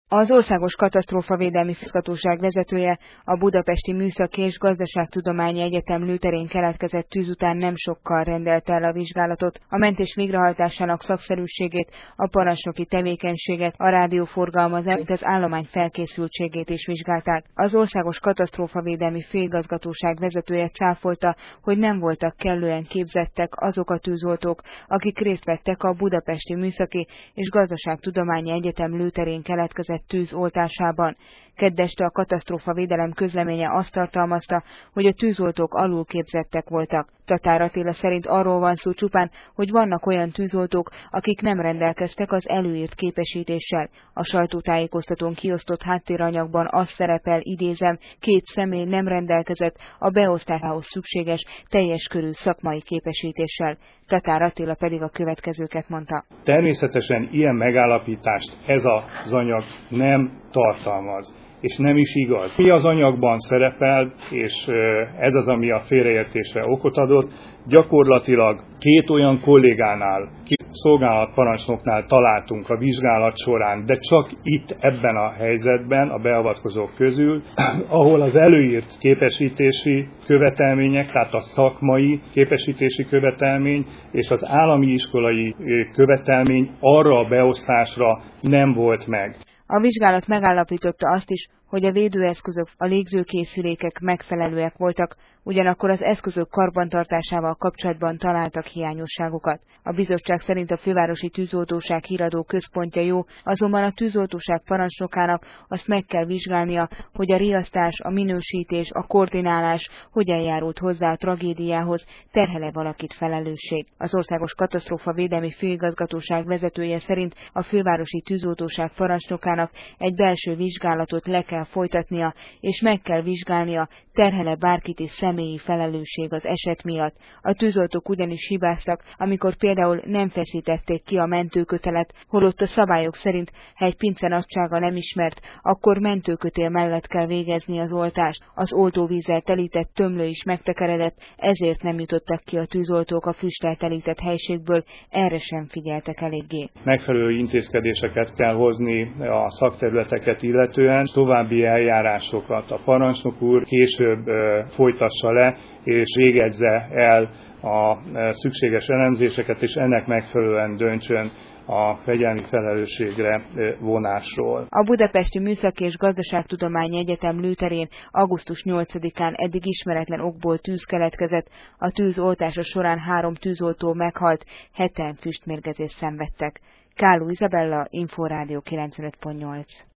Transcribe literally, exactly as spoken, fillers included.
Az Országos Katasztrófavédelmi Főigazgatóság vezetője, a Budapesti Műszaki és Gazdaságtudományi Egyetem lőterén keletkezett tűz után nem sokkal rendelte el a vizsgálatot, a mentés végrehajtásának szakszerűségét, a parancsnoki tevékenységet, a rádióforgalmazást, az állomány felkészültségét is vizsgálták. Az Országos Katasztrófavédelmi Főigazgatóság vezetője cáfolta, hogy nem voltak kellően képzettek azok a tűzoltók, akik részt vettek a Budapesti Műszaki és Gazdaságtudományi Egyetem lőterén keletkezett tűz oltásában. Kedd este a katasztrófavédelem közleménye azt tartalmazta, hogy a tűzoltók alulképzettek voltak. Tatár Attila szerint arról van szó csupán, hogy vannak olyan tűzoltók, akik nem rendelkeztek az előírt képesítéssel. A sajtótájékoztatón kiosztott háttéranyagban az szerepel, idézem, két személy nem rendelkezett a beosztásához szükséges teljes körű szakmai képesítéssel. Tatár Attila pedig a következőket mondta. Természetesen ilyen megállapítást ez az anyag nem tartalmaz. És nem is igaz. Mi az anyagban szerepel, és ez az, ami a félreértésre okot adott, gyakorlatilag két olyan kollégánál, két szolgálatparancsnoknál találtunk a vizsgálat során, de csak itt ebben a helyzetben, a beavatkozók közül, ahol az előírt képesítési követelmények, tehát a szakmai képesítési követelmény és az állami iskolai követelmény arra a beosztásra nem volt meg. A vizsgálat megállapította azt is, hogy a védőeszközök, a légzőkészülékek megfelelőek voltak, ugyanakkor az eszközök karbantartásával kapcsolatban találtak hiányosságokat. A bizottság szerint a fővárosi tűzoltóság híradó központja jó, azonban a tűzoltóság parancsnokának azt meg kell vizsgálnia, hogy a riasztás, a minősítés, a koordinálás hogyan járult hozzá a tragédiához, terhele valakit felelősség. Az Országos Katasztrófavédelmi Főigazgatóság vezetője szerint a fővárosi tűzoltóság parancsnokának egy belső vizsgálatot le kell folytatnia, és meg kell vizsgálnia, terhele bárkit is személyi felelősség az eset miatt. A tűzoltók ugyanis hibáztak, amikor például nem feszítették ki a mentőkötelet, holott a szabályok szerint, ha egy pince nagysága nem ismert, akkor mentőkötél mellett kell végezni az oltást. Az oltóvízzel telített tömlő is megtekeredett, ezért nem jutottak ki a tűzoltók a füsttel telített helységből, erre sem figyeltek eléggé. Megfelelő intézkedéseket kell hozni a szakterületeket illetően, további eljárásokat a parancsnok úr később folytassa le, és végezze el a szükséges elemzéseket, és ennek megfelelően döntsön a fegyelmi felelősségre vonásról. A Budapesti Műszaki és Gazdaságtudományi Egyetem lőterén augusztus nyolcadikán eddig ismeretlen okból tűz keletkezett, a tűz oltása során három tűzoltó meghalt, heten füstmérgezést szenvedtek. Káló Izabella, Inforádió kilencvenöt pont nyolc.